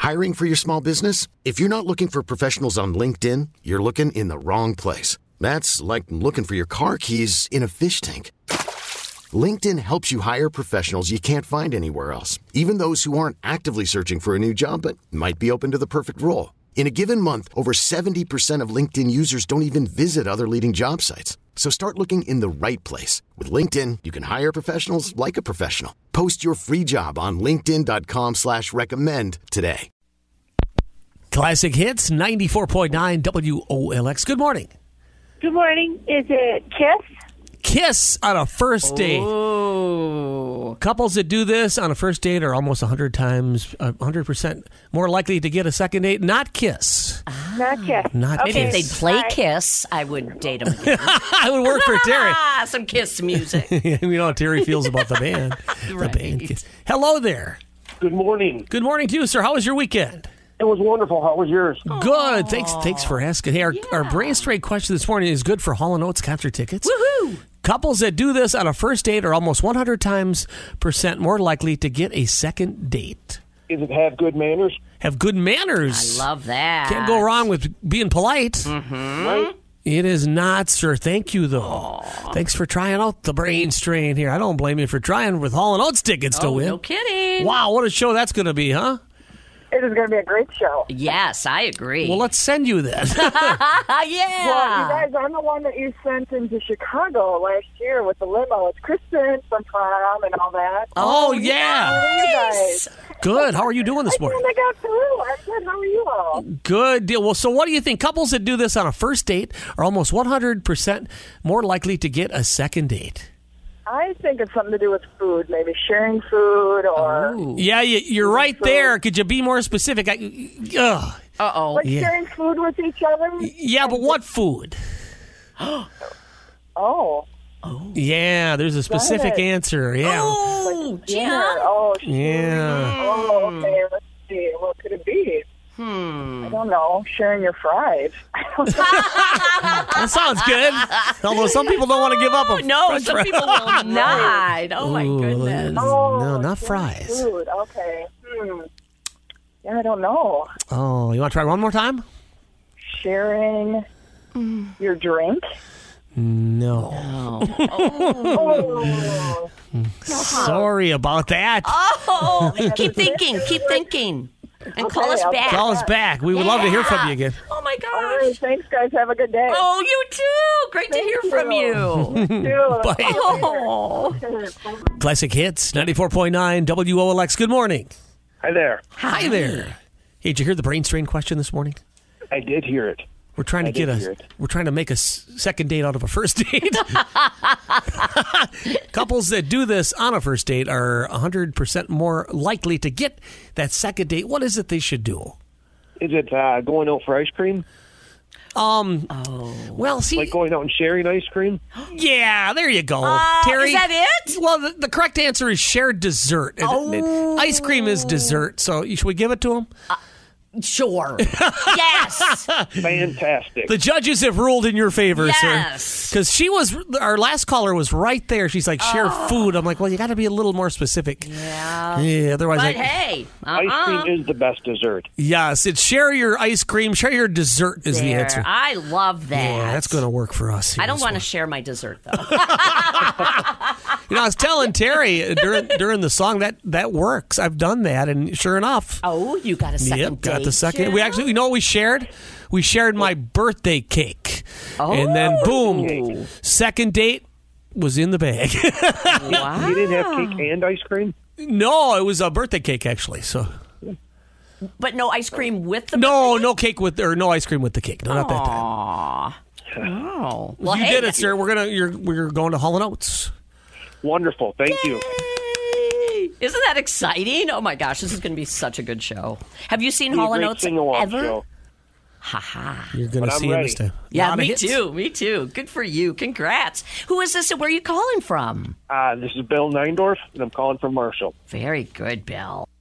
Hiring for your small business? If you're not looking for professionals on LinkedIn, you're looking in the wrong place. That's like looking for your car keys in a fish tank. LinkedIn helps you hire professionals you can't find anywhere else, even those who aren't actively searching for a new job but might be open to the perfect role. In a given month, over 70% of LinkedIn users don't even visit other leading job sites. So start looking in the right place. With LinkedIn, you can hire professionals like a professional. Post your free job on linkedin.com/recommend today. Classic Hits, 94.9 WOLX. Good morning. Good morning. Is it Kiss? Kiss on a first date. Oh. Couples that do this on a first date are almost 100% more likely to get a second date. Not kiss. Not Kiss. Not Maybe if Kiss. they'd play Kiss, I would date them again. I would work for Terry. Some Kiss music. You know how Terry feels about the band. Right. The band Kiss. Hello there. Good morning. Good morning to you, sir. How was your weekend? It was wonderful. How was yours? Good. Thanks for asking. Hey, our brain strain question this morning is good for Hall & Oates concert tickets. Woohoo! Couples that do this on a first date are almost 100% more likely to get a second date. Is it have good manners? Have good manners. I love that. Can't go wrong with being polite. Mm-hmm. Right? It is not, sir. Thank you, though. Thanks for trying out the brain strain here. I don't blame you for trying with Hall & Oates tickets to win. No kidding. Wow, what a show that's going to be, huh? It is going to be a great show. Yes, I agree. Well, let's send you that. Yeah. Well, you guys, I'm the one that you sent into Chicago last year with the limo. It's Kristen from prom and all that. Oh, yeah. How are you guys? Good. How are you doing this morning? I got through. I'm good. How are you all? Good deal. Well, so what do you think? Couples that do this on a first date are almost 100% more likely to get a second date. I think it's something to do with food, maybe sharing food or Yeah, you're right there. Could you be more specific? Uh-oh. like sharing food with each other. Yeah, but what food? Oh. Yeah, there's a specific Got it. answer. Yeah. Oh, Dinner. Gina. Oh, Yeah. Oh, okay. Let's see. What could it be? I don't know. Sharing your fries. That sounds good. Although some people don't want to give up a No, french some fry. people will not. Oh, my goodness. No, not sharing fries. Food. Okay. Yeah, I don't know. Oh, you want to try one more time? Sharing your drink. No. Oh. Sorry about that. Oh, keep thinking. And call us Okay, back. Call us back. We would love to hear from you again. Oh, my All right. gosh. Thanks, guys. Have a good day. Oh, you too. Great to hear from you. Dude. Bye. Oh. Classic Hits, 94.9 WOLX. Good morning. Hi there. Hi there. Hey, did you hear the brain strain question this morning? I did hear it. We're trying to we're trying to make a second date out of a first date. Couples that do this on a first date are 100% more likely to get that second date. What is it they should do? Is it going out for ice cream? Well, see, Like going out and sharing ice cream? yeah, there you go, Terry. Is that it? Well, the correct answer is shared dessert. Ice cream is dessert, so should we give it to him? Sure. Yes. Fantastic. The judges have ruled in your favor, Yes. sir. Because our last caller was right there. She's like, share food. I'm like, well, you got to be a little more specific. Yeah. Otherwise, But hey. Ice cream is the best dessert. yes, it's share your ice cream, share your dessert is the answer. I love that. Yeah, that's going to work for us. Here I don't this want to morning. share my dessert, though. I was telling Terry during the song that works. I've done that, and sure enough. Oh, you got a second Yep, date. got the second. Jim? We actually, you know what we shared? We shared my birthday cake. And then, boom, second date was in the bag. Wow. You didn't have cake and ice cream? No, it was a birthday cake, actually. So But no ice cream with the no cake with, or no ice cream with the cake. No, not that time. Aw. Oh. Well, You hey, did it, sir. We're going to Hall & Oates. Wonderful. Thank you. Yay. Isn't that exciting? Oh my gosh, this is going to be such a good show. Have you seen Be a Hall & great Oates sing-along ever? show. Ha-ha. You're going But to I'm see him ready. this time. Yeah, Lot of me hits. too. Me too. Good for you. Congrats. Who is this and where are you calling from? This is Bill Neindorf, and I'm calling from Marshall. Very good, Bill.